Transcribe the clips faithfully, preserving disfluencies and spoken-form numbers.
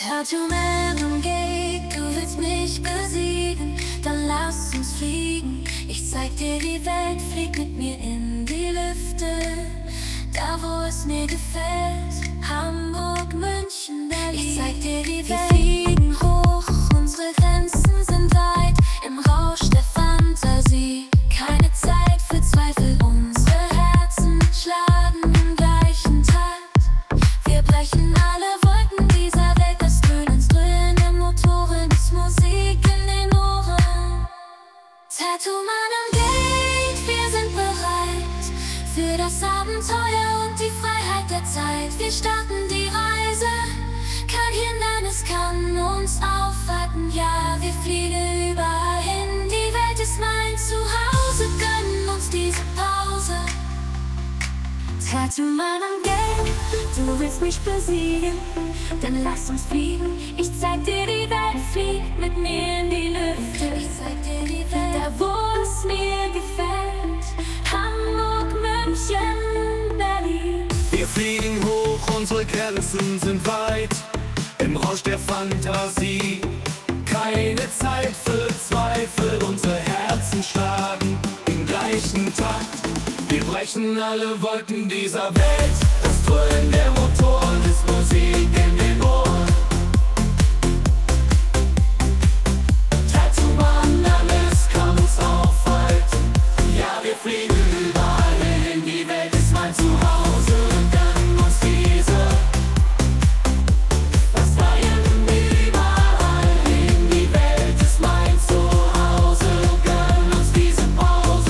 Tattoo Man umgeht, du willst mich besiegen, dann lass uns fliegen. Ich zeig dir die Welt, flieg mit mir in die Lüfte, da wo es mir gefällt. Hamburg, München, Berlin. Ich zeig dir die Welt. Wir fliegen hoch, unsere Grenzen sind weit, im Rausch der Fantasie. Keine Zeit für Zweifel, unsere Herzen schlagen im gleichen Takt. Wir brechen alle Wolken dieser Welt, das Dröhnen, Dröhnen der Motoren ist Musik in den Ohren. Tattoo Man am Gate, wir sind bereit für das Abenteuer und die Freiheit der Zeit. Wir starten die Reise, kein Hindernis kann uns aufhalten. Ja, wir fliegen überall hin, die Welt ist mein Zuhause, gönnen uns diese Pause. Tattoo Man am Gate, du willst mich besiegen, dann lass uns fliegen. Ich zeig dir die Welt, flieg mit mir in die Lüfte. Ich zeig dir die Welt, da wo es mir gefällt. Hamburg, München, Berlin. Wir fliegen hoch, unsere Grenzen sind weit, im Rausch der Fantasie. Keine Zeit für Zweifel, unsere Herzen schlagen im gleichen Takt. Wir brechen alle Wolken dieser Welt, das Dröhnen der Motoren ist Musik in den Ohren. Tattoo Man, alles kann uns aufhalten. Ja, wir fliegen überall hin, die Welt ist mein Zuhause, gönnen uns diese. Was feiern überall hin, die Welt ist mein Zuhause, gönnen uns diese Pause.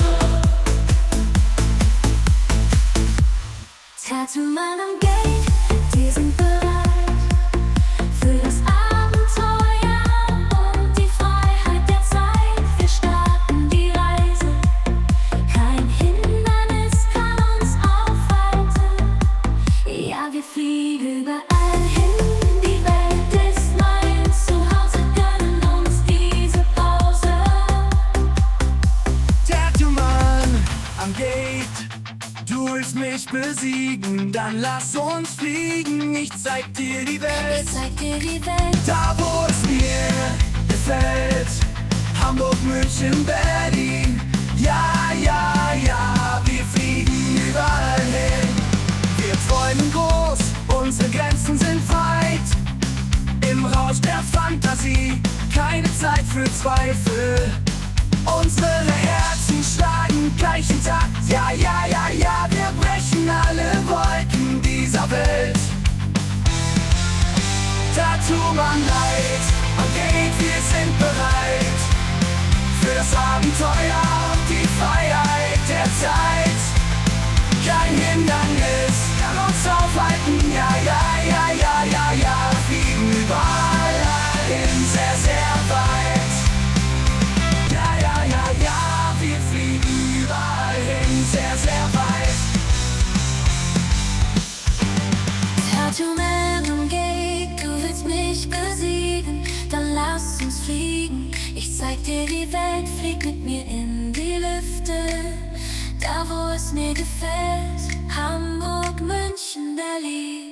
Tattoo Man am Gate, wir sind bereit für das Abenteuer und die Freiheit der Zeit. Wir starten die Reise, kein Hindernis kann uns aufhalten. Ja, wir fliegen überall hin, die Welt ist mein Zuhause, gönnen uns diese Pause. Tattoo Man am Gate, du willst mich besiegen, dann lass uns fliegen. Ich zeig dir die Ich Welt, zeig dir die Welt, da wo es mir gefällt. Hamburg, München, Berlin. Ja, ja, ja, wir fliegen überall hin. Wir träumen groß, unsere Grenzen sind weit, im Rausch der Fantasie. Keine Zeit für Zweifel, unsere Herzen schlagen gleichen Takt. Ja, ja, ja, ja, wir brechen alle Wolken dieser Welt. Tattoo Man Light, am Gate, wir sind bereit für das Abenteuer und die Freiheit der Zeit. Kein Hindernis kann uns aufhalten. Ja, ja, ja, ja, ja, ja, wir fliegen überall hin, sehr, sehr weit. Ja, ja, ja, ja, wir fliegen überall hin, sehr, sehr weit. Tattoo Man am Gate, du willst mich besiegen, dann lass uns fliegen. Ich zeig dir die Welt, flieg mit mir in die Lüfte, da wo es mir gefällt. Hamburg, München, Berlin.